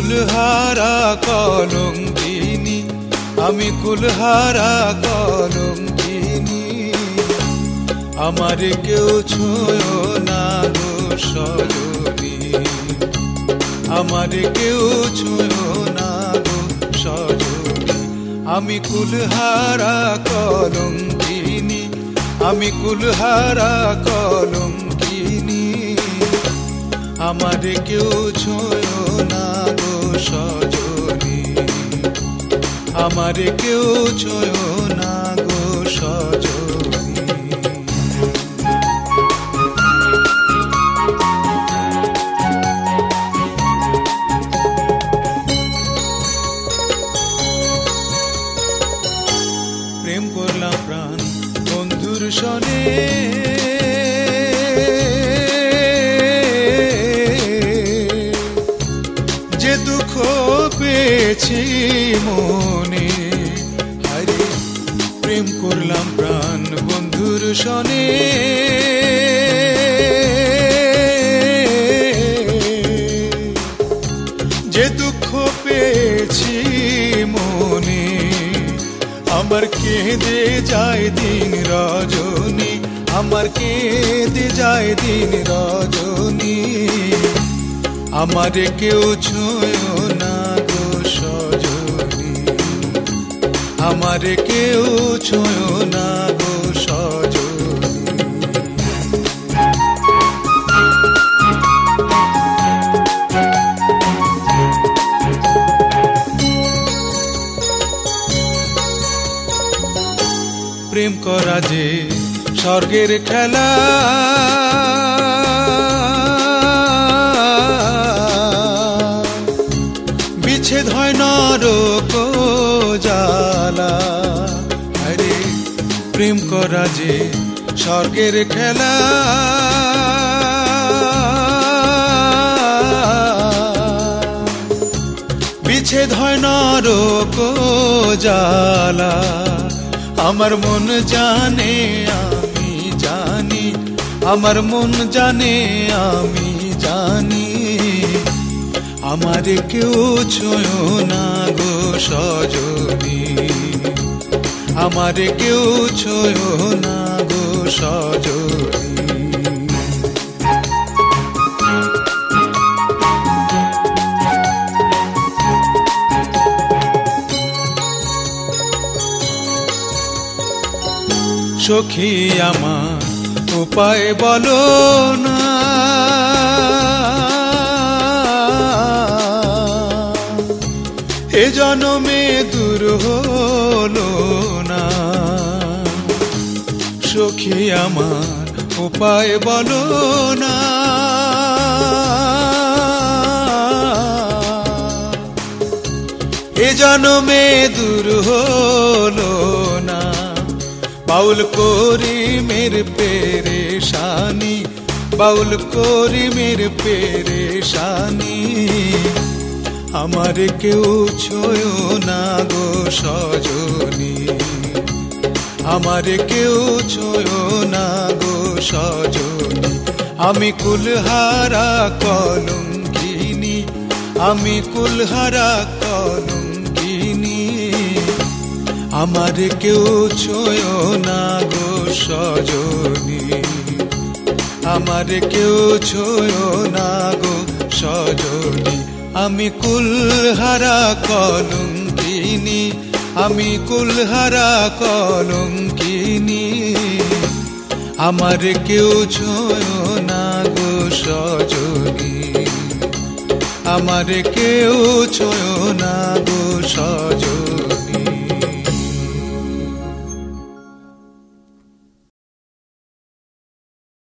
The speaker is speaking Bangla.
কুলহারা কলঙ্কিনী, আমি কুলহারা কলঙ্কিনী। আমার কেউ ছুঁয়ো না গো সজনী, আমার কেউ ছুঁয়ো না গো সজনী। আমি কুলহারা কলঙ্কিনী, আমি কুলহারা কলঙ্কিনী। আমার কেউ ছুঁয়ো না গো সজনী, আমার কেউ ছুঁয়ো না গো সজনী। প্রেম করলাম প্রাণ বন্ধুর সনে, যে দুঃখ পেয়েছি মনে। আরে প্রেম করলাম প্রাণ বন্ধুর সনে, যে দুঃখ পেয়েছি মনে। আমার কেঁদে যায় দিন রজনী, আমার কেঁদে যায় দিন রজনী। আমার কেউ ছুঁয়ো না গো সজনী, আমার কেউ ছুঁয়ো না গো সজনী। প্রেম করা যে স্বর্গের খেলা, বিচ্ছেদ হয় নরক জ্বালা। আরে প্রেম করা যে স্বর্গের খেলা, বিচ্ছেদ হয় নরক জ্বালা। আমার মন জানে আমি জানি, আমার মন জানে আমি জানি। আমার কেউ ছুঁয়ো না গো সজনী, আমার কেউ ছুঁয়ো না গো সজনী। সখী আমার উপায় বলো না, এ জনমে দূর হলো না। সখী আমার উপায় বলো না, এ জনমে দূর হলো না। বাউল করি মেরে পেরেশানি, বাউল করি মেরে পেরেশানি। আমার কেউ ছুঁয়ো না গো সজনী, আমার কেউ ছুঁয়ো না গো সজনী। আমি কুলহারা কলঙ্কিনী, আমি কুলহারা কলঙ্কিনী। আমার কেউ ছুঁয়ো না গো সজনী, আমার কেউ ছুঁয়ো না গো সজনী। আমি কুলহারা কলঙ্কিনী, আমি কুলহারা কলঙ্কিনী। আমার কেউ ছুঁয়ো না গো সজনী, আমার কেউ ছুঁয়ো না গো সজনী।